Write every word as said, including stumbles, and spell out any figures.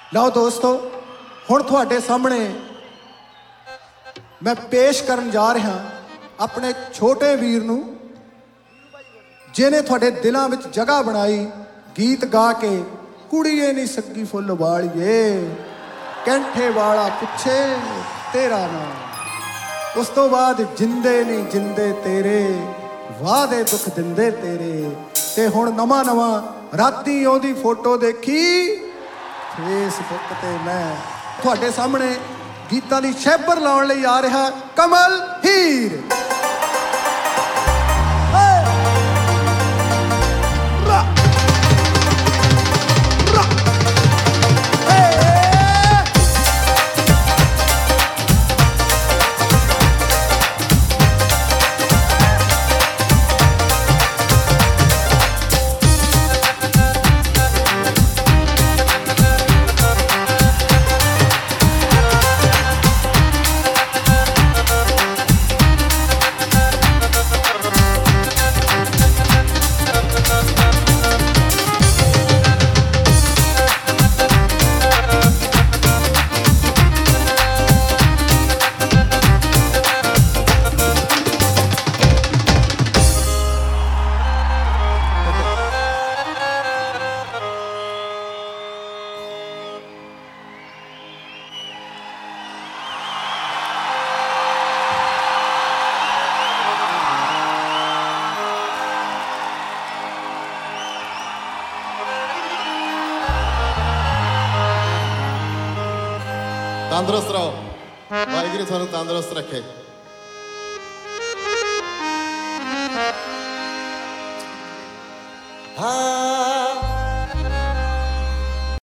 ਲਓ ਦੋਸਤੋ, ਹੁਣ ਤੁਹਾਡੇ ਸਾਹਮਣੇ ਮੈਂ ਪੇਸ਼ ਕਰਨ ਜਾ ਰਿਹਾ ਆਪਣੇ ਛੋਟੇ ਵੀਰ ਨੂੰ, ਜਿਹਨੇ ਤੁਹਾਡੇ ਦਿਲਾਂ ਵਿੱਚ ਜਗ੍ਹਾ ਬਣਾਈ ਗੀਤ ਗਾ ਕੇ। ਕੁੜੀਏ ਨੀ ਸੱਗੀ ਫੁੱਲ ਵਾਲੀਏ, ਕੈਂਠੇ ਵਾਲਾ ਪੁੱਛੇ ਤੇਰਾ ਨਾਮ। ਉਸ ਤੋਂ ਬਾਅਦ ਜਿੰਦੇ ਨੀ ਜਿੰਦੇ ਤੇਰੇ, ਵਾਦੇ ਦੁੱਖ ਦਿੰਦੇ ਤੇਰੇ। ਤੇ ਹੁਣ ਨਵਾਂ ਨਵਾਂ ਰਾਤੀ ਉਹਦੀ ਫੋਟੋ ਦੇਖੀ ਫੇਸਬੁੱਕ ਤੇ ਮੈਂ ਤੁਹਾਡੇ ਸਾਹਮਣੇ ਗੀਤਾਂ ਦੀ ਸ਼ੈਬਰ ਲਾਉਣ ਲਈ ਆ ਰਿਹਾ ਕਮਲ ਹੀਰ। तंदुरुस्त रहो, वाहिगुरू थानू तंदुरुस्त रखे। हाँ